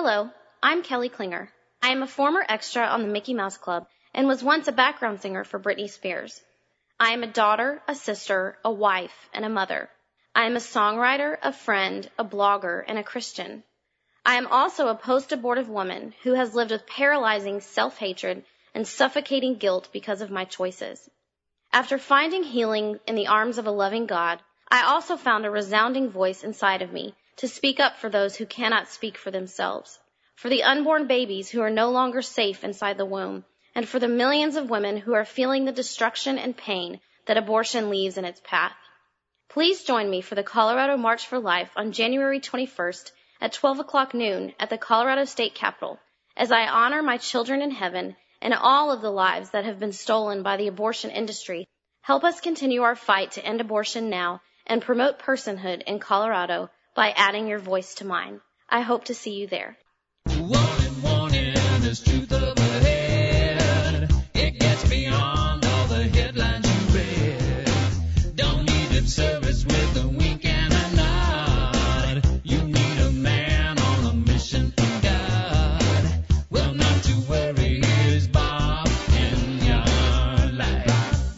Hello, I'm Kelly Klinger. I am a former extra on the Mickey Mouse Club and was once a background singer for Britney Spears. I am a daughter, a sister, a wife, and a mother. I am a songwriter, a friend, a blogger, and a Christian. I am also a post-abortive woman who has lived with paralyzing self-hatred and suffocating guilt because of my choices. After finding healing in the arms of a loving God, I also found a resounding voice inside of me to speak up for those who cannot speak for themselves, for the unborn babies who are no longer safe inside the womb, and for the millions of women who are feeling the destruction and pain that abortion leaves in its path. Please join me for the Colorado March for Life on January 21st at 12 o'clock noon at the Colorado State Capitol as I honor my children in heaven and all of the lives that have been stolen by the abortion industry. Help us continue our fight to end abortion now and promote personhood in Colorado by adding your voice to mine. I hope to see you there. Warning, there's truth up ahead. It gets beyond all the headlines you read. Don't need lip service with a wink and a nod. You need a man on a mission from God. Well, not to worry, here's Bob in your life.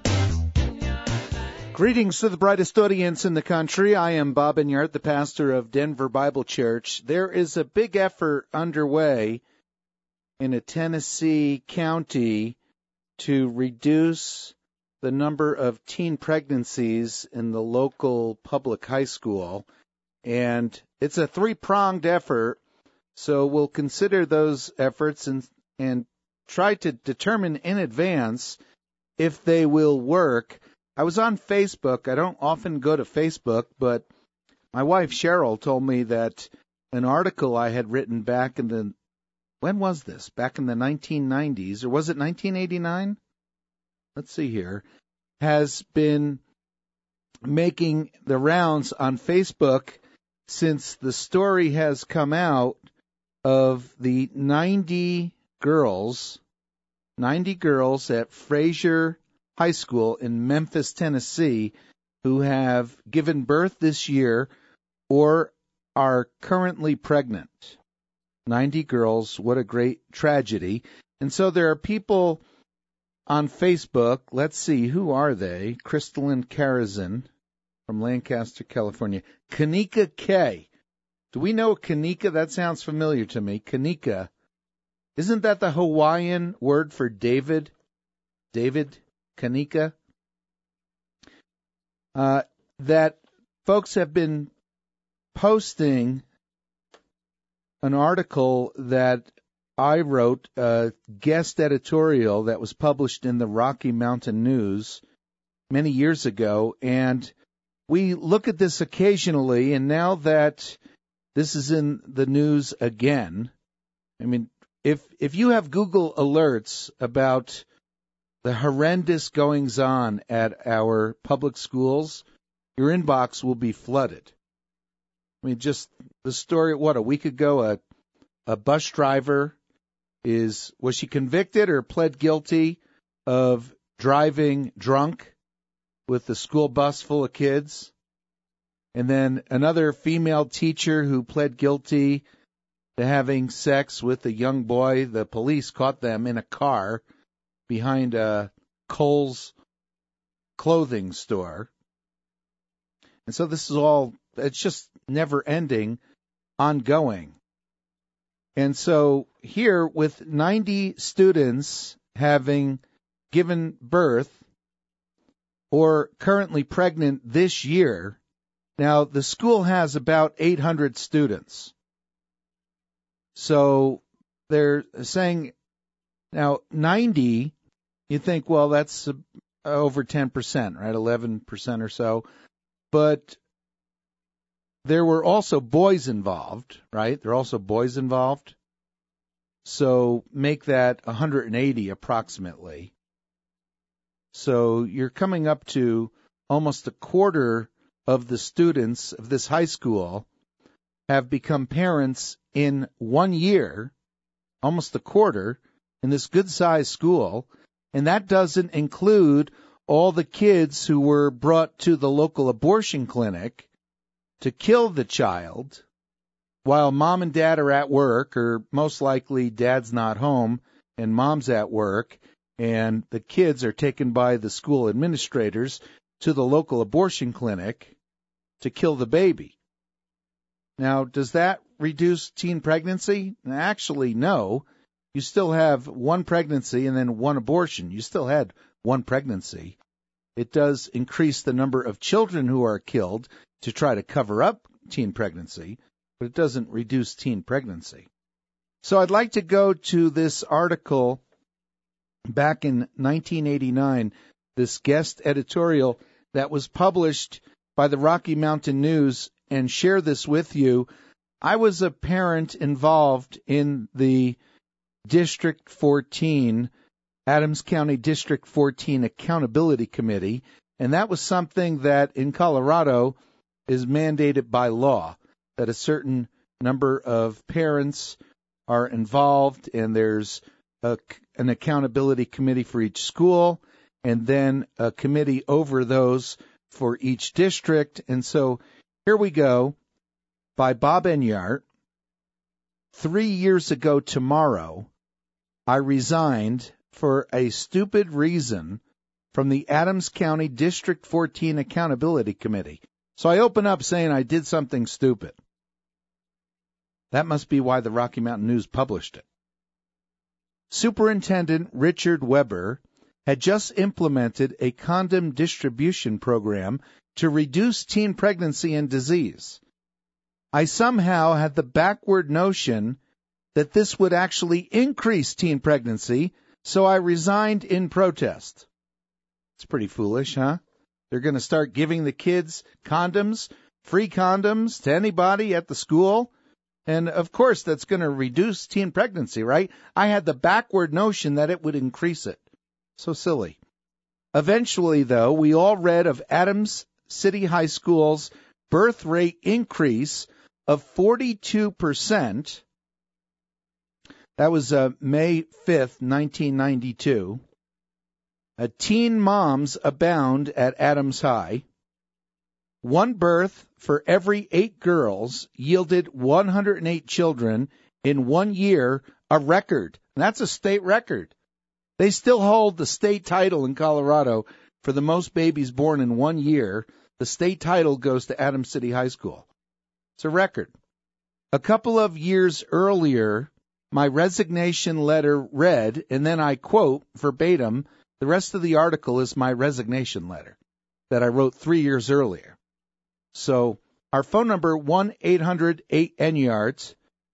Greetings to the brightest audience in the country. I am Bob Enyart, the pastor of Denver Bible Church. There is a big effort underway in a Tennessee county to reduce the number of teen pregnancies in the local public high school. And it's a three-pronged effort, so we'll consider those efforts and try to determine in advance if they will work. I was on Facebook. I don't often go to Facebook, but my wife Cheryl told me that an article I had written back in the, when was this? Back in the 1990s, or was it 1989? Let's see here, has been making the rounds on Facebook since the story has come out of the 90 girls at Fraser High School in Memphis, Tennessee, who have given birth this year or are currently pregnant. 90 girls, what a great tragedy. And so there are people on Facebook. Let's see, who are they? Crystalline Karazin from Lancaster, California. Kanika K. Do we know Kanika? That sounds familiar to me. Kanika. Isn't that the Hawaiian word for David? David Kanika? That folks have been posting an article that I wrote, a guest editorial that was published in the Rocky Mountain News many years ago, and we look at this occasionally, and now that this is in the news again, I mean, if you have Google alerts about the horrendous goings-on at our public schools, your inbox will be flooded. I mean, just the story, a week ago, a bus driver was she convicted or pled guilty of driving drunk with the school bus full of kids? And then another female teacher who pled guilty to having sex with a young boy. The police caught them in a car behind a Kohl's clothing store. And so this is all, it's just never ending, ongoing. And so here, with 90 students having given birth or currently pregnant this year, now the school has about 800 students. So they're saying, now 90, you think, well, that's over 10%, right? 11% or so. But there were also boys involved, right? There are also boys involved. So make that 180 approximately. So you're coming up to almost a quarter of the students of this high school have become parents in 1 year, almost a quarter, in this good-sized school. And that doesn't include all the kids who were brought to the local abortion clinic to kill the child. while mom and dad are at work, or most likely dad's not home and mom's at work, and the kids are taken by the school administrators to the local abortion clinic to kill the baby. Now, does that reduce teen pregnancy? Actually, no. You still have one pregnancy and then one abortion. You still had one pregnancy. It does increase the number of children who are killed to try to cover up teen pregnancy, but it doesn't reduce teen pregnancy. So I'd like to go to this article back in 1989, this guest editorial that was published by the Rocky Mountain News, and share this with you. I was a parent involved in the District 14, Adams County District 14 Accountability Committee, and that was something that in Colorado is mandated by law, that a certain number of parents are involved, and there's an accountability committee for each school, and then a committee over those for each district. And so here we go, by Bob Enyart. 3 years ago tomorrow, I resigned for a stupid reason from the Adams County District 14 Accountability Committee. So I open up saying I did something stupid. That must be why the Rocky Mountain News published it. Superintendent Richard Weber had just implemented a condom distribution program to reduce teen pregnancy and disease. I somehow had the backward notion that this would actually increase teen pregnancy, so I resigned in protest. It's pretty foolish, huh? They're going to start giving the kids condoms, free condoms to anybody at the school. And, of course, that's going to reduce teen pregnancy, right? I had the backward notion that it would increase it. So silly. Eventually, though, we all read of Adams City High School's birth rate increase of 42%. That was May 5th, 1992. Teen moms abound at Adams High. One birth for every 8 girls yielded 108 children in 1 year, a record. And that's a state record. They still hold the state title in Colorado for the most babies born in 1 year. The state title goes to Adams City High School. It's a record. A couple of years earlier, my resignation letter read, and then I quote verbatim, the rest of the article is my resignation letter that I wrote 3 years earlier. So our phone number, 1-800-8-NYARDS,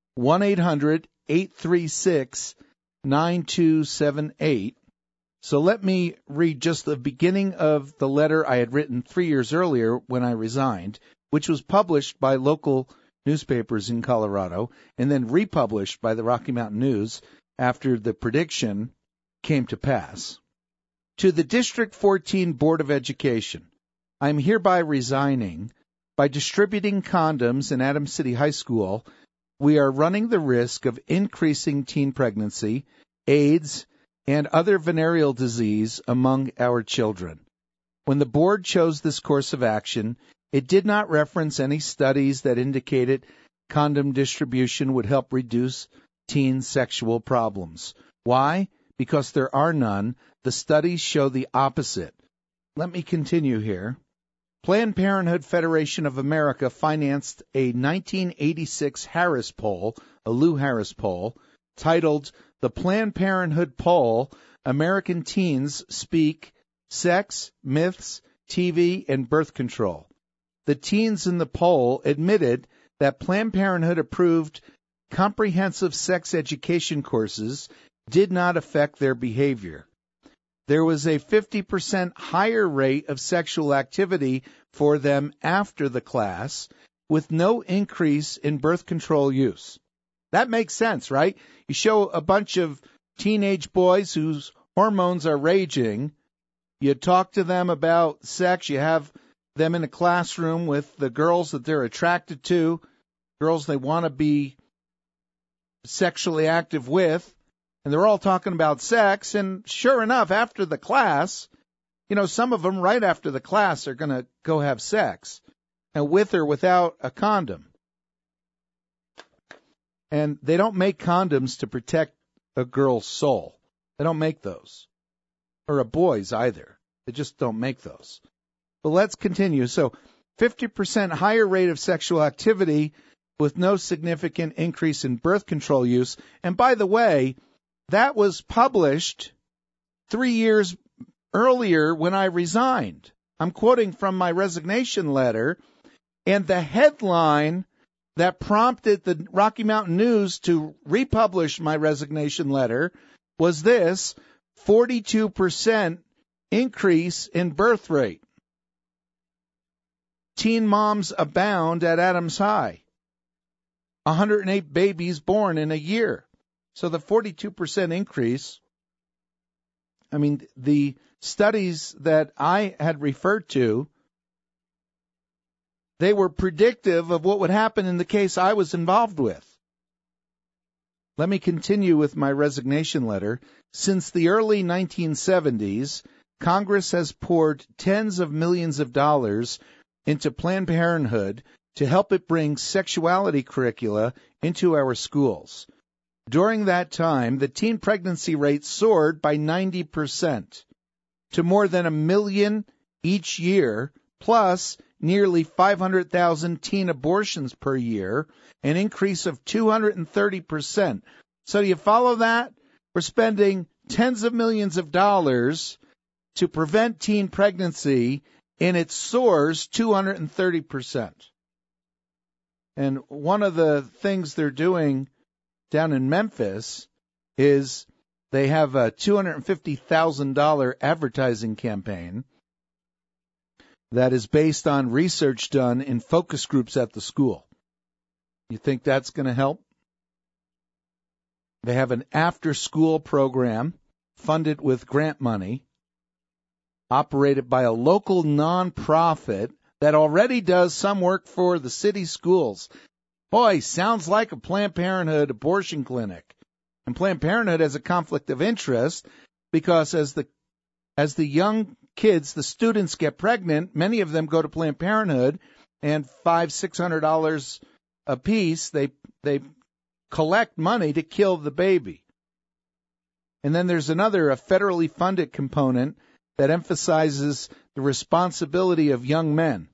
1-800-836-9278. So let me read just the beginning of the letter I had written 3 years earlier when I resigned, which was published by local newspapers in Colorado and then republished by the Rocky Mountain News after the prediction came to pass. To the District 14 Board of Education, I am hereby resigning. By distributing condoms in Adams City High School, we are running the risk of increasing teen pregnancy, AIDS, and other venereal disease among our children. When the board chose this course of action, it did not reference any studies that indicated condom distribution would help reduce teen sexual problems. Why? Because there are none. The studies show the opposite. Let me continue here. Planned Parenthood Federation of America financed a 1986 Harris poll, a Lou Harris poll, titled The Planned Parenthood Poll, American Teens Speak, Sex, Myths, TV, and Birth Control. The teens in the poll admitted that Planned Parenthood-approved comprehensive sex education courses did not affect their behavior. There was a 50% higher rate of sexual activity for them after the class, with no increase in birth control use. That makes sense, right? You show a bunch of teenage boys whose hormones are raging. You talk to them about sex. You have them in a classroom with the girls that they're attracted to, girls they want to be sexually active with. And they're all talking about sex, and sure enough, after the class, some of them right after the class are going to go have sex, and with or without a condom. And they don't make condoms to protect a girl's soul. They don't make those. Or a boy's either. They just don't make those. But let's continue. So 50% higher rate of sexual activity with no significant increase in birth control use. And by the way, that was published 3 years earlier when I resigned. I'm quoting from my resignation letter, and the headline that prompted the Rocky Mountain News to republish my resignation letter was this: 42% increase in birth rate. Teen moms abound at Adams High. 108 babies born in a year. So the 42% increase, I mean, the studies that I had referred to, they were predictive of what would happen in the case I was involved with. Let me continue with my resignation letter. Since the early 1970s, Congress has poured tens of millions of dollars into Planned Parenthood to help it bring sexuality curricula into our schools. During that time, the teen pregnancy rate soared by 90% to more than 1 million each year, plus nearly 500,000 teen abortions per year, an increase of 230%. So do you follow that? We're spending tens of millions of dollars to prevent teen pregnancy, and it soars 230%. And one of the things they're doing down in Memphis is they have a $250,000 advertising campaign that is based on research done in focus groups at the school. You think that's going to help? They have an after-school program funded with grant money, operated by a local nonprofit that already does some work for the city schools. Boy, sounds like a Planned Parenthood abortion clinic. And Planned Parenthood has a conflict of interest because as the young kids, the students get pregnant, many of them go to Planned Parenthood, and $500-600 a piece, they collect money to kill the baby. And then there's a federally funded component that emphasizes the responsibility of young men.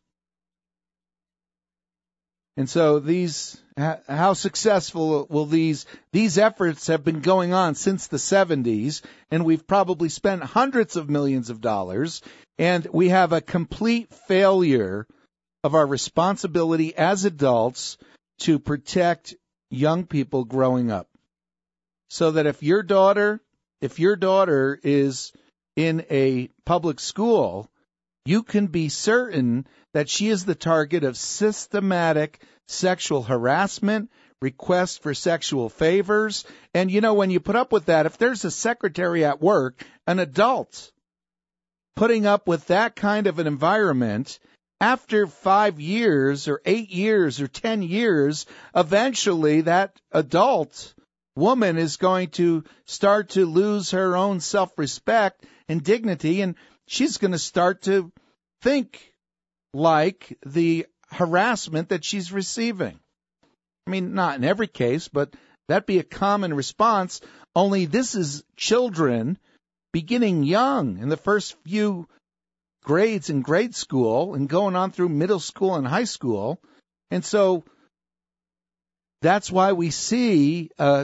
And so how successful will these efforts have been going on since the 70s, and we've probably spent hundreds of millions of dollars, and we have a complete failure of our responsibility as adults to protect young people growing up. So that if your daughter is in a public school, you can be certain that she is the target of systematic sexual harassment, requests for sexual favors. And, when you put up with that, if there's a secretary at work, an adult, putting up with that kind of an environment, after 5 years or 8 years or 10 years, eventually that adult woman is going to start to lose her own self-respect and dignity, and she's going to start to think like the harassment that she's receiving. I mean, not in every case, but that'd be a common response, only this is children beginning young in the first few grades in grade school and going on through middle school and high school. And so that's why we see a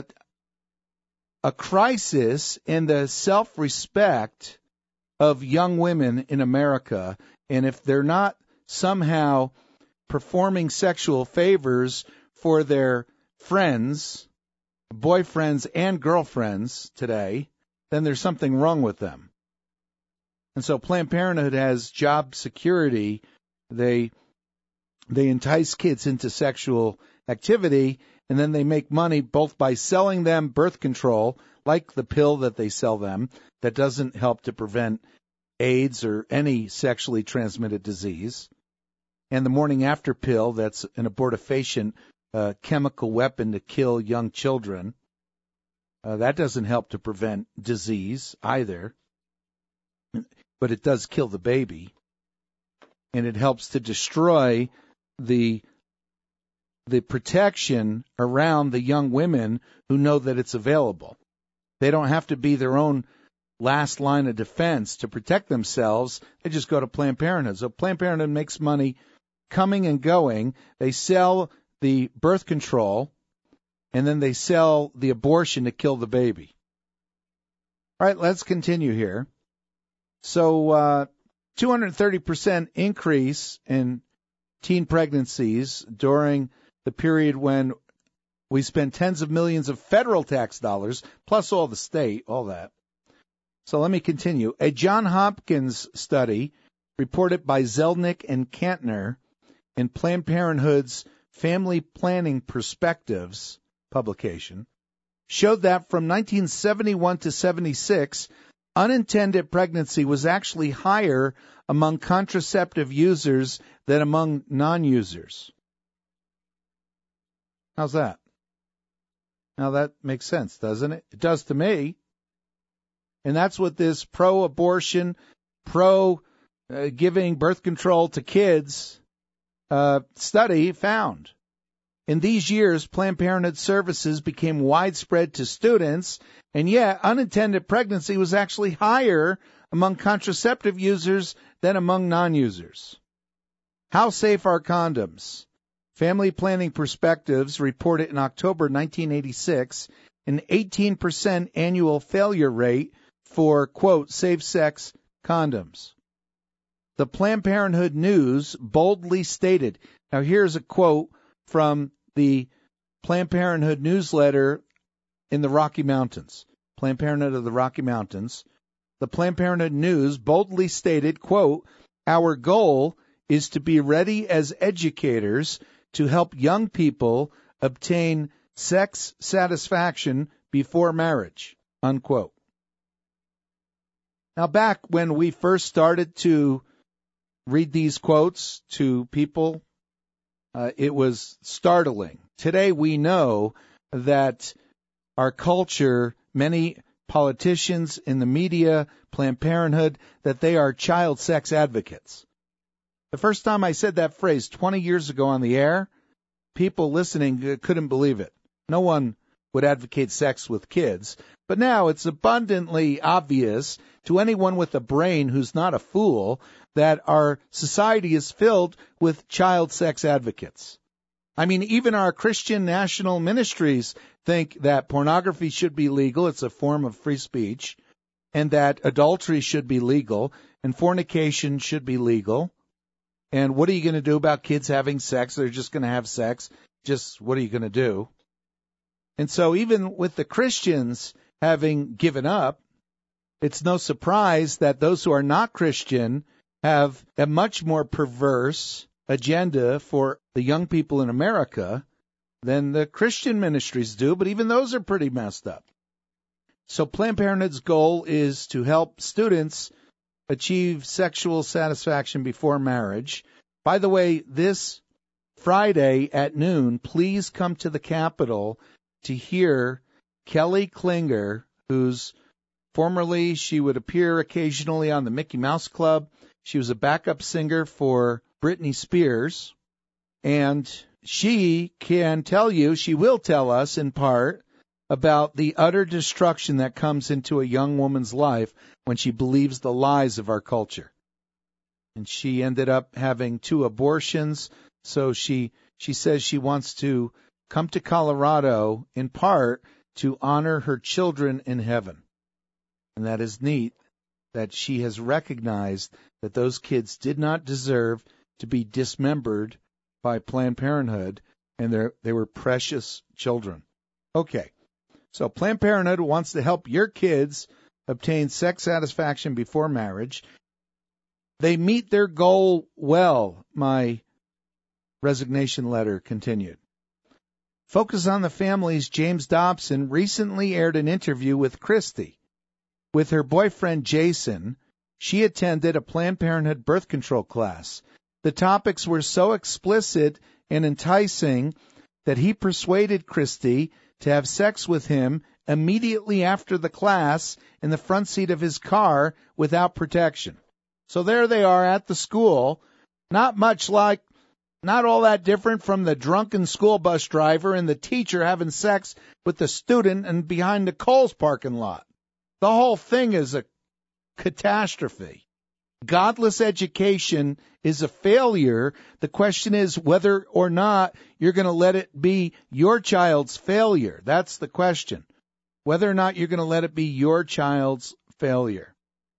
crisis in the self-respect of young women in America. And if they're not somehow performing sexual favors for their friends, boyfriends and girlfriends today, then there's something wrong with them. And so Planned Parenthood has job security. They entice kids into sexual activity, and then they make money both by selling them birth control, like the pill that they sell them, that doesn't help to prevent AIDS or any sexually transmitted disease, and the morning after pill that's an abortifacient chemical weapon to kill young children. That doesn't help to prevent disease either, but it does kill the baby, and it helps to destroy the the protection around the young women who know that it's available. They don't have to be their own last line of defense to protect themselves. They just go to Planned Parenthood. So Planned Parenthood makes money coming and going. They sell the birth control, and then they sell the abortion to kill the baby. All right, let's continue here. So 230% increase in teen pregnancies during the period when we spent tens of millions of federal tax dollars, plus all the state, all that. So let me continue. A Johns Hopkins study reported by Zelnick and Kantner in Planned Parenthood's Family Planning Perspectives publication showed that from 1971 to 76, unintended pregnancy was actually higher among contraceptive users than among non-users. How's that? Now that makes sense, doesn't it? It does to me. And that's what this pro-abortion, pro-giving birth control to kids study found. In these years, Planned Parenthood services became widespread to students, and yet unintended pregnancy was actually higher among contraceptive users than among non-users. How safe are condoms? Family Planning Perspectives reported in October 1986 an 18% annual failure rate for, quote, safe-sex condoms. The Planned Parenthood News boldly stated, now here's a quote from the Planned Parenthood newsletter in the Rocky Mountains, Planned Parenthood of the Rocky Mountains. The Planned Parenthood News boldly stated, quote, our goal is to be ready as educators to help young people obtain sex satisfaction before marriage, unquote. Now, back when we first started to read these quotes to people, it was startling. Today we know that our culture, many politicians in the media, Planned Parenthood, that they are child sex advocates. The first time I said that phrase 20 years ago on the air, people listening couldn't believe it. No one would advocate sex with kids. But now it's abundantly obvious to anyone with a brain who's not a fool that our society is filled with child sex advocates. I mean, even our Christian national ministries think that pornography should be legal. It's a form of free speech. And that adultery should be legal. And fornication should be legal. And what are you going to do about kids having sex? They're just going to have sex. Just what are you going to do? And so even with the Christians having given up, it's no surprise that those who are not Christian have a much more perverse agenda for the young people in America than the Christian ministries do, but even those are pretty messed up. So Planned Parenthood's goal is to help students achieve sexual satisfaction before marriage. By the way, this Friday at noon, please come to the Capitol to hear Kelly Klinger, who's formerly, she would appear occasionally on the Mickey Mouse Club. She was a backup singer for Britney Spears, and she can tell you, she will tell us in part, about the utter destruction that comes into a young woman's life when she believes the lies of our culture. And she ended up having 2 abortions, so she says she wants to come to Colorado in part to honor her children in heaven. And that is neat that she has recognized that those kids did not deserve to be dismembered by Planned Parenthood, and they were precious children. Okay, so Planned Parenthood wants to help your kids obtain sex satisfaction before marriage. They meet their goal well, my resignation letter continued. Focus on the Family's James Dobson recently aired an interview with Christy. With her boyfriend Jason, she attended a Planned Parenthood birth control class. The topics were so explicit and enticing that he persuaded Christy to have sex with him immediately after the class in the front seat of his car without protection. So there they are at the school, not much like not all that different from the drunken school bus driver and the teacher having sex with the student and behind the Kohl's parking lot. The whole thing is a catastrophe. Godless education is a failure. The question is whether or not you're going to let it be your child's failure. That's the question. Whether or not you're going to let it be your child's failure.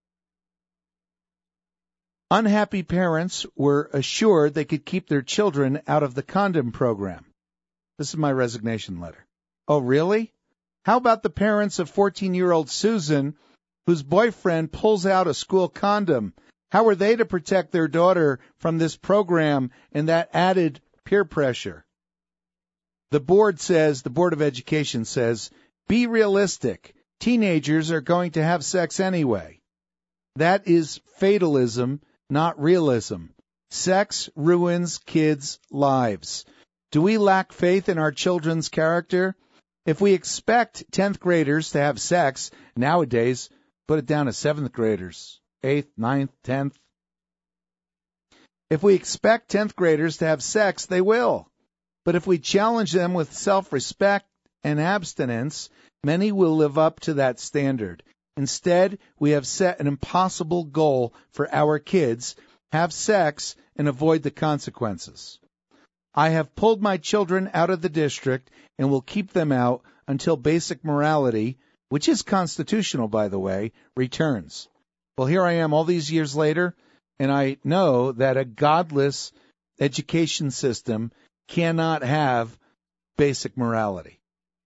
Unhappy parents were assured they could keep their children out of the condom program. This is my resignation letter. Oh, really? How about the parents of 14-year-old Susan, whose boyfriend pulls out a school condom? How are they to protect their daughter from this program and that added peer pressure? The Board of Education says, be realistic. Teenagers are going to have sex anyway. That is fatalism, not realism. Sex ruins kids' lives. Do we lack faith in our children's character? If we expect 10th graders to have sex, nowadays, put it down to 7th graders, 8th, 9th, 10th. If we expect 10th graders to have sex, they will. But if we challenge them with self-respect and abstinence, many will live up to that standard. Instead, we have set an impossible goal for our kids: have sex and avoid the consequences. I have pulled my children out of the district and will keep them out until basic morality, which is constitutional, by the way, returns. Well, here I am all these years later, and I know that a godless education system cannot have basic morality.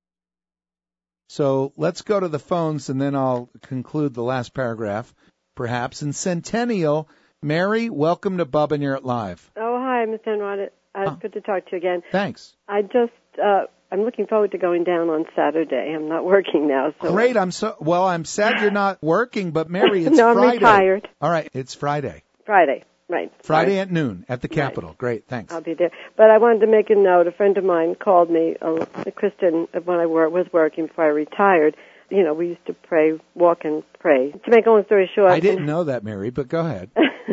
So let's go to the phones, and then I'll conclude the last paragraph, perhaps. In Centennial, Mary, welcome to Bub and You're It Live. Oh, hi, Mr. Enrod. Good to talk to you again. Thanks. I'm looking forward to going down on Saturday. I'm not working now. So great. I'm sad you're not working, but Mary, it's no, Friday. I'm retired. All right, it's Friday. Friday, right. Friday at noon at the Capitol. Right. Great, thanks. I'll be there. But I wanted to make a note. A friend of mine called me, Kristen, when I was working before I retired. You know, we used to pray, walk and pray. To make a long story short. I didn't know that, Mary, but go ahead.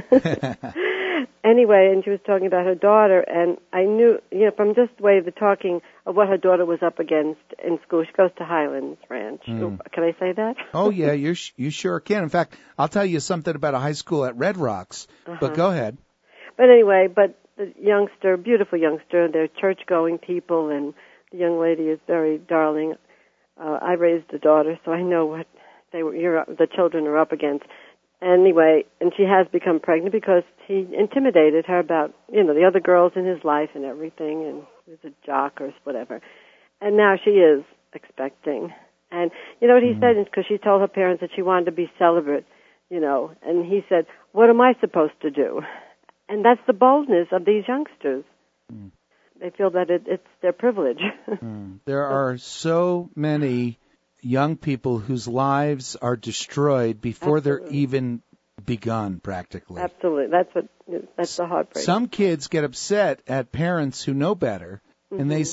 Anyway, and she was talking about her daughter, and I knew, from just the way the talking of what her daughter was up against in school. She goes to Highlands Ranch. Can I say that? Oh, yeah, you sure can. In fact, I'll tell you something about a high school at Red Rocks, but go ahead. But anyway, the youngster, beautiful youngster, they're church-going people, and the young lady is very darling. I raised a daughter, so I know what the children are up against. Anyway, and she has become pregnant because he intimidated her about, the other girls in his life and everything, and he was a jock or whatever. And now she is expecting. And you know what he said? Because she told her parents that she wanted to be celibate, and he said, what am I supposed to do? And that's the boldness of these youngsters. They feel that it's their privilege. There are so many young people whose lives are destroyed before they're even begun, practically. Absolutely. That's the heartbreak. Some kids get upset at parents who know better, and they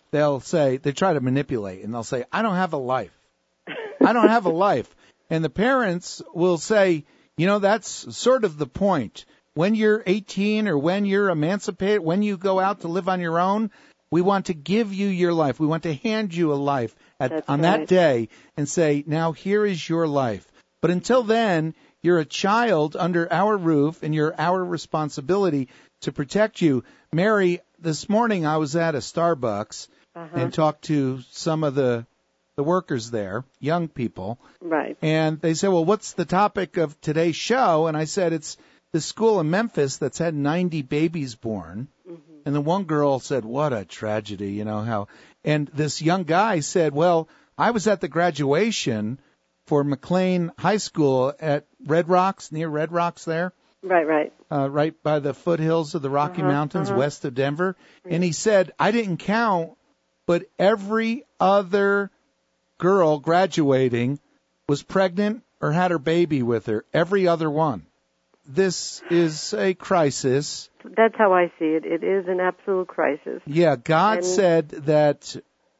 try to manipulate, and they'll say, I don't have a life. I don't have a life. And the parents will say, that's sort of the point. When you're 18 or when you're emancipated, when you go out to live on your own, we want to give you your life. We want to hand you a life on that day and say, now here is your life. But until then, you're a child under our roof, and you're our responsibility to protect you. Mary, this morning I was at a Starbucks and talked to some of the workers there, young people. Right. And they said, well, what's the topic of today's show? And I said, it's the school in Memphis that's had 90 babies born. And the one girl said, what a tragedy, how. And this young guy said, well, I was at the graduation for McLean High School at Red Rocks, near Red Rocks there. Right. Right by the foothills of the Rocky Mountains west of Denver. And he said, I didn't count, but every other girl graduating was pregnant or had her baby with her. Every other one. This is a crisis. That's how I see it. It is an absolute crisis. Yeah, God said that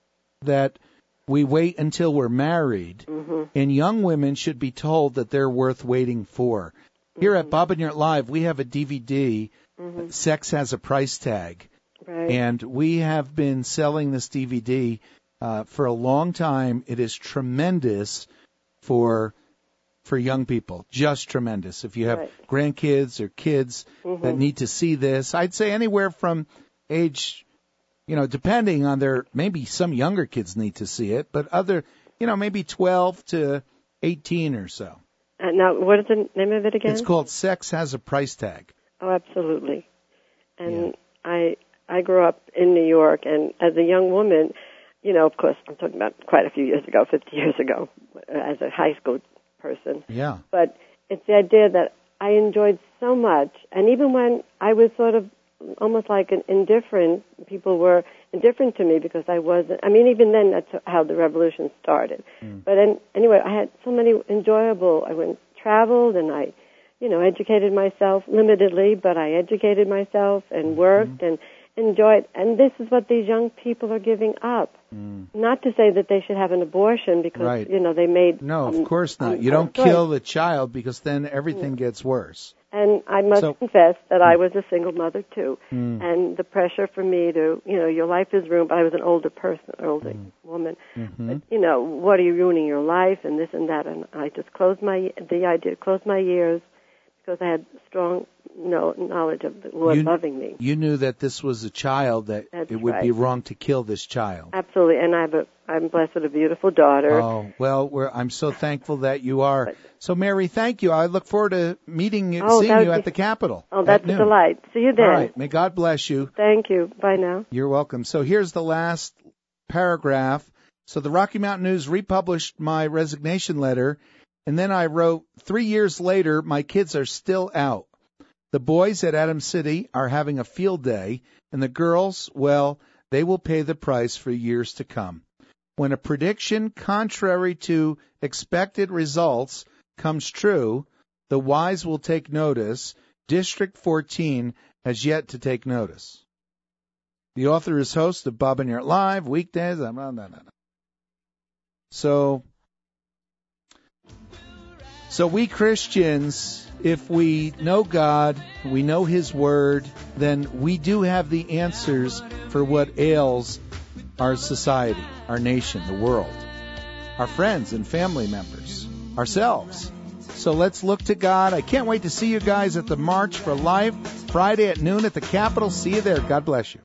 we wait until we're married, and young women should be told that they're worth waiting for. Here at Bob and You're Live, we have a DVD Sex Has a Price Tag. Right. And we have been selling this DVD for a long time. It is tremendous for young people, just tremendous. If you have Right. grandkids or kids that need to see this, I'd say anywhere from age, depending on maybe some younger kids need to see it, but other, maybe 12 to 18 or so. Now, what is the name of it again? It's called Sex Has a Price Tag. Oh, absolutely. And I grew up in New York, and as a young woman, of course, I'm talking about quite a few years ago, 50 years ago, as a high school person. Yeah. But it's the idea that I enjoyed so much, and even when I was sort of almost like indifferent, people were indifferent to me because I wasn't. I mean, even then, that's how the revolution started. But anyway, I had so many enjoyable. I traveled, and I, educated myself limitedly, but I educated myself and worked and enjoyed. And this is what these young people are giving up. Not to say that they should have an abortion because, Right. They made... No, of course not. You don't kill the child because then everything gets worse. And I must confess that I was a single mother, too. And the pressure for me to, your life is ruined, but I was an older person, older woman. But, what are you ruining your life and this and that? And I just closed my ears because I had strong knowledge of the Lord loving me. You knew that this was a child, that That's it would right. be wrong to kill this child. Absolutely. And I'm blessed with a beautiful daughter. Oh, well, I'm so thankful that you are. So, Mary, thank you. I look forward to seeing you at the Capitol. Oh, that's a delight. See you then. All right. May God bless you. Thank you. Bye now. You're welcome. So here's the last paragraph. So the Rocky Mountain News republished my resignation letter, and then I wrote, 3 years later, my kids are still out. The boys at Adams City are having a field day, and the girls, well, they will pay the price for years to come. When a prediction contrary to expected results comes true, the wise will take notice. District 14 has yet to take notice. The author is host of Bob and Yurt Live, weekdays. So we Christians, if we know God, we know His Word, then we do have the answers for what ails our society, our nation, the world, our friends and family members, ourselves. So let's look to God. I can't wait to see you guys at the March for Life, Friday at noon at the Capitol. See you there. God bless you.